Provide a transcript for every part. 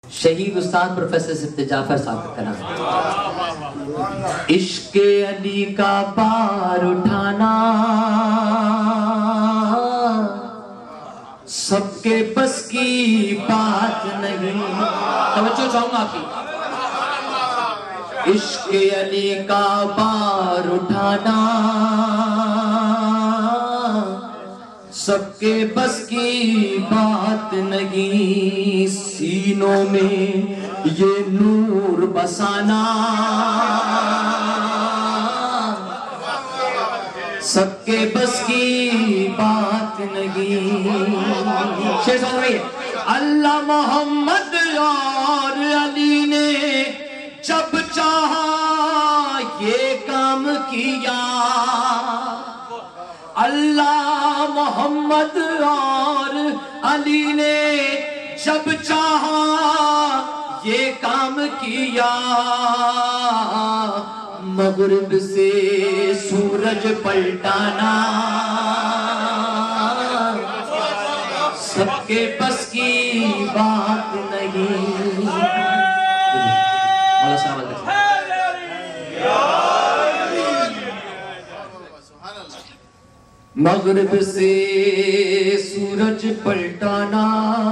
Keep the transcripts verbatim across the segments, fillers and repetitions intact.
شہید استاد پروفیسر صفت جعفر صاحب کا کلام۔ عشق علی کا بار اٹھانا سب کے بس کی بات نہیں۔ توجہ چاہوں گا آپ کی۔ عشق علی کا بار اٹھانا سب کے بس کی بات نہیں، سینوں میں یہ نور بسانا سب کے بس کی بات نہیں۔ شیر سن رہی ہے۔ اللہ محمد اور علی نے جب چاہا یہ کام کیا، اللہ محمد اور علی نے جب چاہا یہ کام کیا، مغرب سے سورج پلٹانا سب کے بس کی بات نہیں۔ مولا صاحب مغرب سے سورج پلٹانا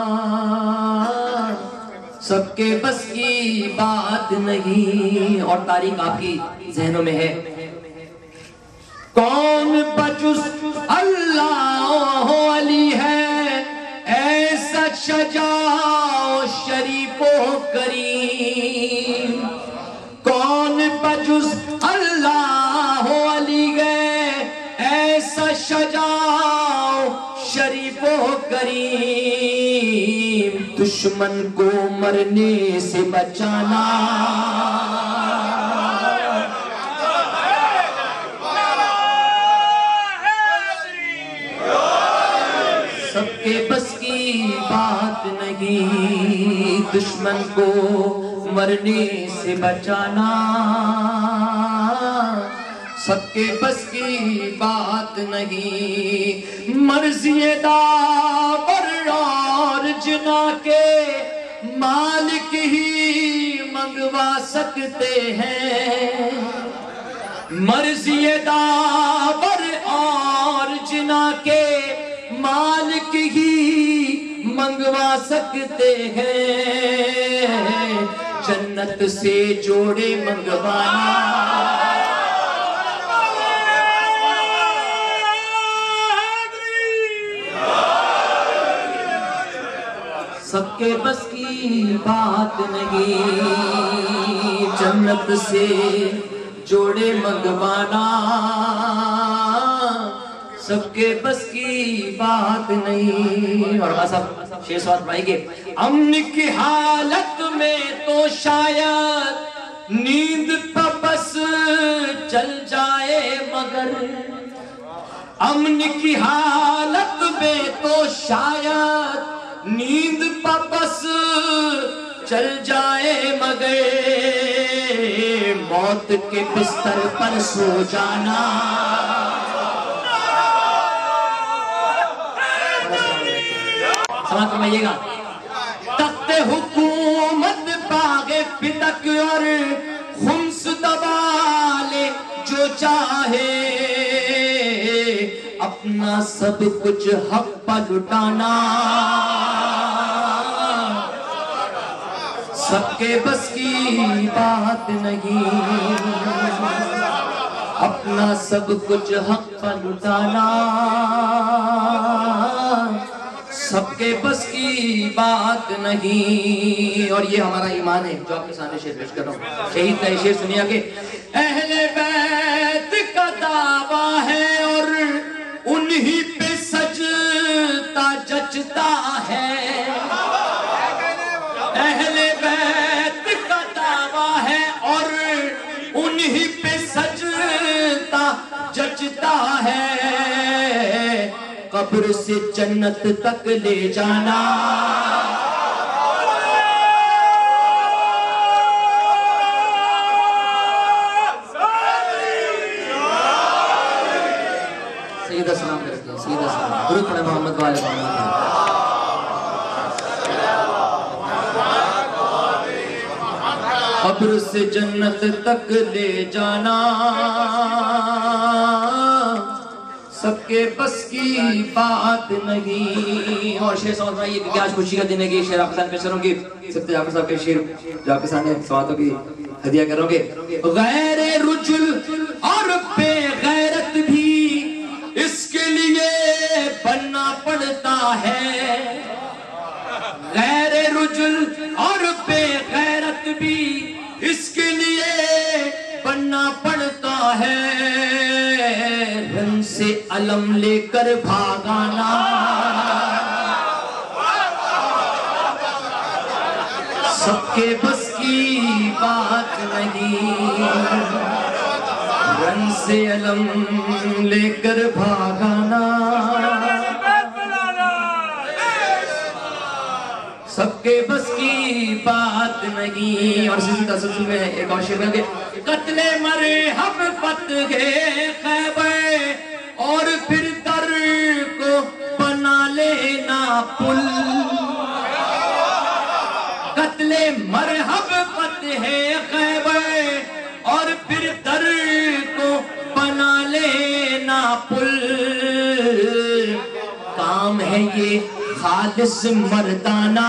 سب کے بس کی بات نہیں۔ اور تاریخ آپ کی ذہنوں میں ہے۔ کون بجز اللہ علی ہے ایسا شجاع و شریف و کریم، کون بجز اللہ علی ہے ایسا شجاع شریف و کریم، دشمن کو مرنے سے بچانا سب کے بس کی بات نہیں، دشمن کو مرنے سے بچانا سب کے بس کی بات نہیں۔ مرضی داور اور جنا کے مالک ہی منگوا سکتے ہیں، مرضی داور اور جنا کے مالک ہی منگوا سکتے ہیں، جنت سے جوڑے منگوانا سب کے بس کی بات نہیں، جنت سے جوڑے منگوانا سب کے بس کی بات نہیں۔ اور بس اب شیر سوات پڑھائیں گے۔ امن کی حالت میں تو شاید نیند پہ بس چل جائے، مگر امن کی حالت میں تو شاید نیند پہ بس چل جائے، مگر موت کے بستر پر سو جانا سماعت فرمائیے گا۔ تخت حکومت باغ فتق اور خمس دبا لے جو چاہے، اپنا سب کچھ حق پر لٹانا سب کے بس کی بات نہیں، اپنا سب کچھ حق پر لٹانا سب کے بس کی بات نہیں۔ اور یہ ہمارا ایمان ہے جو آپ کے سامنے شعر پیش کر رہا ہوں۔ شہید کا یہ شعر سنیا کہ اہل بیت کا دعویٰ ہے اور انہی پہ سجدہ جچتا ہے، اہل بیت کا دعویٰ ہے اور انہی پہ سجدہ جچتا ہے، قبر سے جنت تک لے جانا سیدہ سلام کرتے ہیں، سیدہ سلام درود پڑھیں محمد والے محمد۔ قبر سے جنت تک لے جانا سب کے بس کی بات نہیں. اور شعر سمجھ رہا ہے کہ آج خوشی کا دن ہے کہ شعر آپ کے سامنے پیش کروں گی. سب جعفر صاحب کے شعر جو آپ کے سامنے سواتوں کی ہدیہ کروں گے. غیر رجل اور بے غیرت بھی اس کے لیے بننا پڑتا ہے. غیر رجل اور بے غیرت بھی اس کے لیے بننا پڑتا ہے. رن سے علم لے کر بھاگانا سب کے بس کی بات نہیں. رن سے علم لے کر بھاگانا سب کے بس کی بات نہیں. اور اسی تسلسل میں ایک اور شعر میں قتل مرحب فتح خیبر اور پھر در کو بنا لینا پل. قتل مرحب فتح خیبر اور پھر در کو بنا لینا پل. کام ہے یہ خالص مردانہ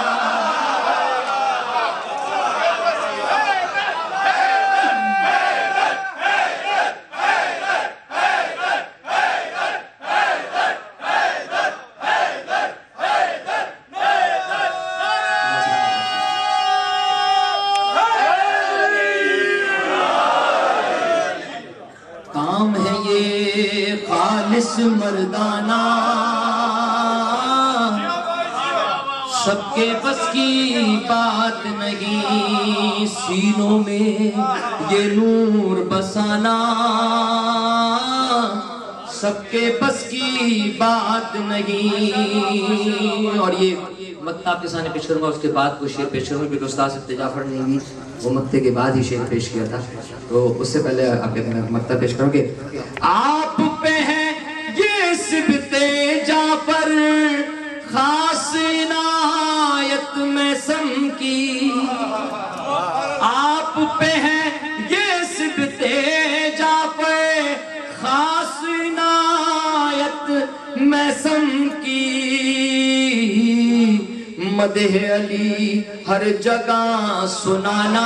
کام ہے یہ خالص مردانہ سب کے بس کی بات نہیں. سینوں میں یہ نور بسانا سب کے بس کی بات نہیں. اور یہ مکتہ آپ کے سامنے پیش کروں گا. اس کے بعد وہ شعر پیش کروں گا کیونکہ استاد سبت جعفر نے بھی وہ مکتے کے بعد ہی شعر پیش کیا تھا. تو اس سے پہلے آپ کے مکتہ پیش کروں گے. آپ پہ ہے یہ سبت جعفر خاص عنایت میں سم کی. آپ پہ ہے یہ سبت جعفر خاص عنایت میں سم کی. مدح علی ہر جگہ سنانا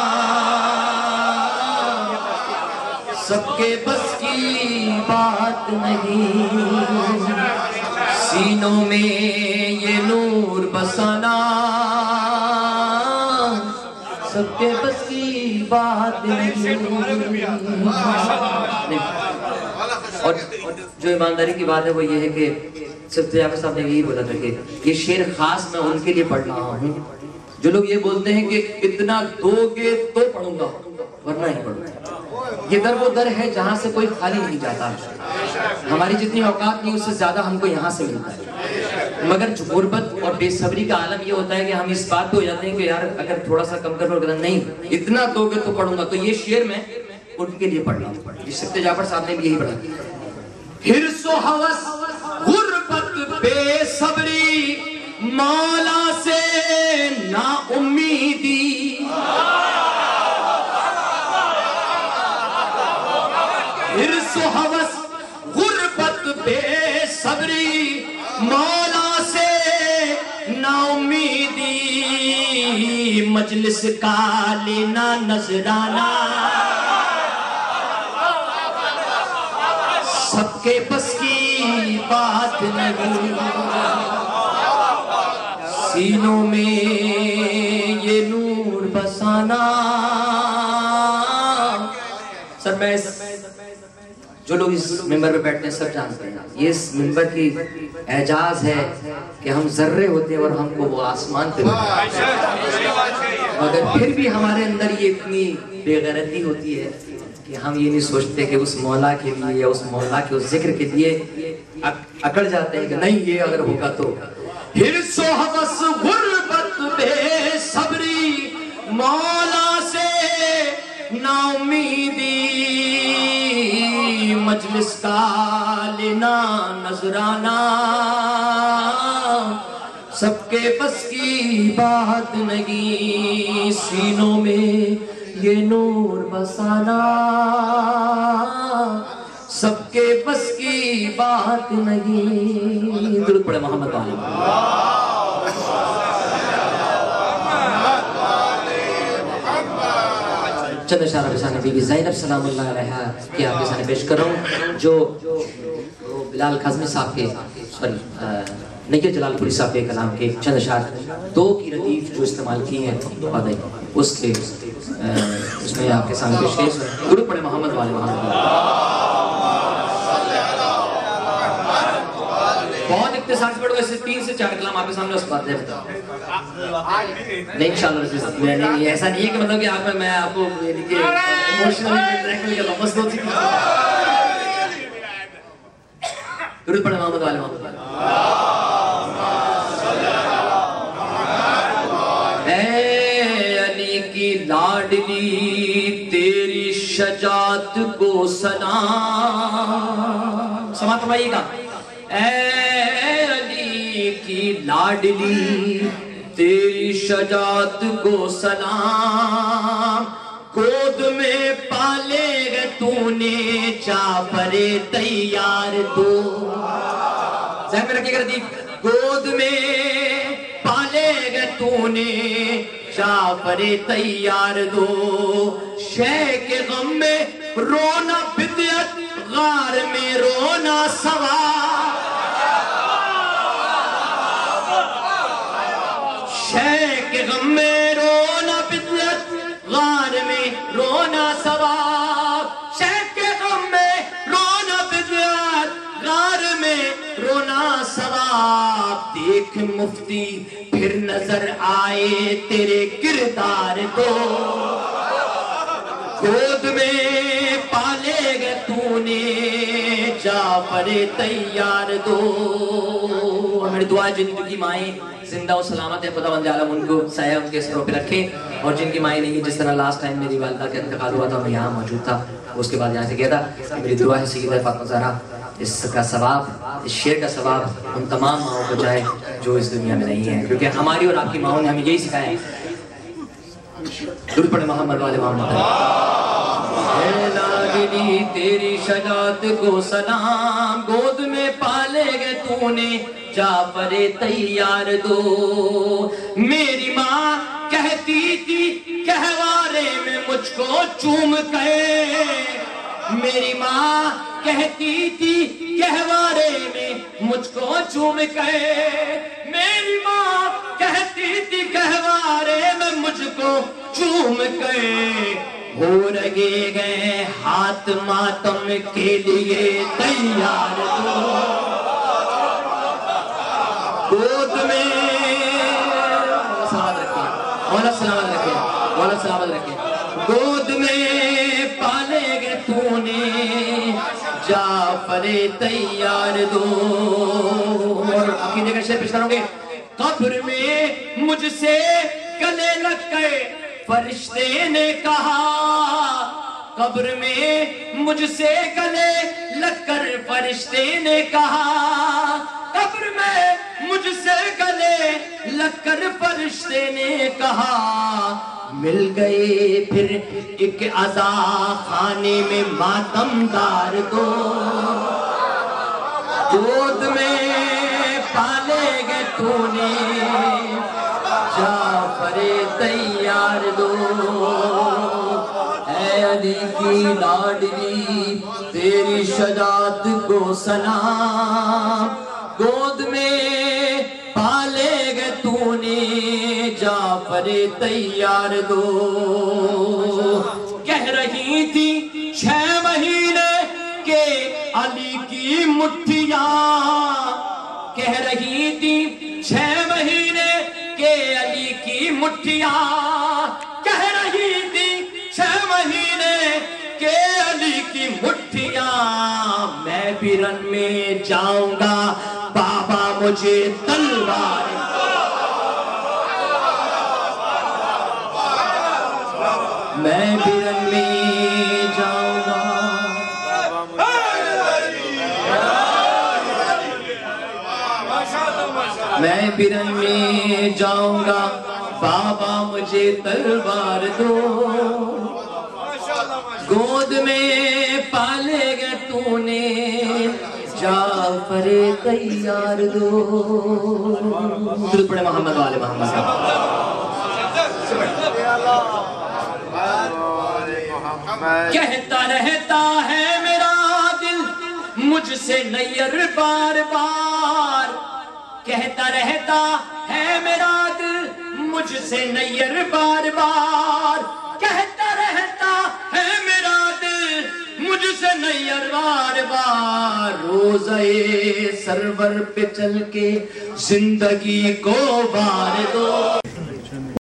سب کے بس کی بات نہیں. سینوں میں یہ نور بسانا سب کے بس کی بات نہیں. اور جو ایمانداری کی بات ہے وہ یہ ہے کہ صرف جعفر صاحب نے یہی بولا تھا کہ یہ شعر خاص میں ان کے لیے پڑھ رہا ہوں. جو لوگ یہ بولتے ہیں کہ اتنا دو گے تو پڑھوں گا ورنہ ہی پڑھوں گا، یہ در وہ در ہے جہاں سے کوئی خالی نہیں جاتا. ہماری جتنی اوقات نہیں اس سے زیادہ ہم کو یہاں سے ملتا ہے. مگر غربت اور بے صبری کا عالم یہ ہوتا ہے کہ ہم اس بات پہ ہو جاتے ہیں کہ یار اگر تھوڑا سا کم کر لو نہیں اتنا دو گے تو پڑھوں گا. تو یہ شعر میں ان کے لیے پڑھ رہا ہوں. جس سے جعفر صاحب نے بھی یہی پڑھا. حرص و ہوس غربت بے صبری مولا سے نا امیدی. حرص و ہوس غربت بے صبری مولا سے نا امیدی. مجلس کا لینا نذرانہ سب کے بس کی بات نہیں. سینوں میں یہ نور بسانا. سر میں جو لوگ اس ممبر پہ بیٹھتے ہیں سب جانتے ہیں یہ اس ممبر کی اعجاز ہے کہ ہم ذرے ہوتے ہیں اور ہم کو وہ آسمان پہ ہوتے ہیں. مگر پھر بھی ہمارے اندر یہ اتنی بے غیرتی ہوتی ہے کہ ہم یہ نہیں سوچتے کہ اس مولا کے لیے یا اس مولا کے اس ذکر کے لیے اکڑ جاتے ہیں کہ نہیں یہ اگر ہوگا تو. حرص و ہوس غربت بے صبری مولا سے نا امیدی. مجلس کا لینا نذرانہ سب کے بس کی بات نہیں سینوں میں یہ نور بسانا، سب کے بس کی بات نہیں. درود پڑھے محمد والے. چند اشارہ بسانے بی بی زینب سلام اللہ علیہ کی آپ کے سامنے پیش کر رہا ہوں، جو بلال کاظمی صاحب کے سوری نیر جلال پوری صاحب کے کلام کے چند اشار دو کی ردیف جو استعمال کی ہیں اس کے اس میں آپ کے سامنے پیش کیے. درود پڑھے محمد والے محمد. بہت اختصار سے پڑھو، ایسے تین سے چار کلام آپ کے سامنے اس بات دے بتا نہیں انشاءاللہ. نہیں ایسا نہیں ہے کہ مطلب کہ آپ میں میں آپ کو ایموشنلی ڈائریکٹلی کرتا ہوں بس دو تین. درود پڑھے محمد والے محمد. اے علی کی لاڈلی تیری شجاعت کو سلام. سماعت فرمائیے گا. اے علی کی لاڈلی تیری شجاعت کو سلام، گود میں پالے گے تو نے جعفر تیار دو. ذہن میں رکھیے گا ردیف. گود میں پالے گے تو نے جعفر تیار دو، شے کے غم میں رونا بدعت، غار میں رونا ثواب. شے کے غم میں رونا بدعت، غار میں رونا ثواب. شے کے غم میں رونا بدعت، غار میں رونا ثواب. دیکھ مفتی پھر نظر آئے تیرے کردار کو، گود میں پالے گے تو نے جعفر تیار دو. ہماری دعا جن کی مائیں زندہ و سلامت ہے خدا بند عالم ان کو سایہ ان کے سروں پہ رکھے، اور جن کی مائیں نہیں، جس طرح لاسٹ ٹائم میری والدہ کا انتقال ہوا تھا میں یہاں موجود تھا، اس کے بعد یہاں سے گیا تھا. میری دعا ہے سیدہ فاطمہ زہرا اس کا ثواب، اس شعر کا ثواب ان تمام ماؤں کو جائے جو اس دنیا میں نہیں ہیں، کیونکہ ہماری اور آپ کی ماؤں نے ہمیں یہی سکھایا ہے. درود پڑھے محمد والے محمد. اے لاڈلی تیری شجاعت کو سلام، گود میں پالے گے تو نے جعفر تیار دو. میری ماں کہتی تھی کہوارے میں مجھ کو چوم کے، میری ماں کہتی تھی کہوارے میں مجھ کو چوم کے، میری ماں کہتی تھی کہوارے میں مجھ کو چوم کے. ہو رگے گئے ہاتھ ماتم کے لیے تیار دو، گود میں سلامت رکھیں مولا سلامت رکھیں مولا سلامت رکھیں. گود میں پالے گے تو نے جعفر تیار دو. اور عقیدے کا شعر پیش کروں گے. قبر میں مجھ سے گلے لگ گئے فرشتے نے کہا، قبر میں مجھ سے گلے لگ کر فرشتے نے کہا، قبر میں مجھ سے گلے لگ کر فرشتے نے کہا. مل گئے پھر ایک عزا خانے میں ماتمدار دو، گود میں پالے گے تو نے جعفر تیار دو. اے علی کی لاڈلی تیری شجاعت کو سلام، گود میں پالے گے تو نے جعفر تیار دو. کہہ رہی تھی چھ مہینے کے علی کی مٹھیاں، کہہ رہی تھی چھ مہینے کے علی کی مٹھیاں، کہہ رہی تھی چھ مہینے کے علی کی مٹھیاں. میں بھی رن میں جاؤں گا بابا مجھے تلوار، میں بھی رن میں جاؤں گا. میں بھی رن میں جاؤں گا بابا مجھے تلوار دو گود میں پالے گا تو نے جعفر تیار دو درود پڑھے محمد والے محمد کہتا رہتا ہے میرا دل مجھ سے نیر بار بار کہتا رہتا ہے میرا دل مجھ سے نیر بار بار کہتا رہتا ہے میرا دل مجھ سے نیر بار بار روزہ سرور پہ چل کے زندگی کو بار دو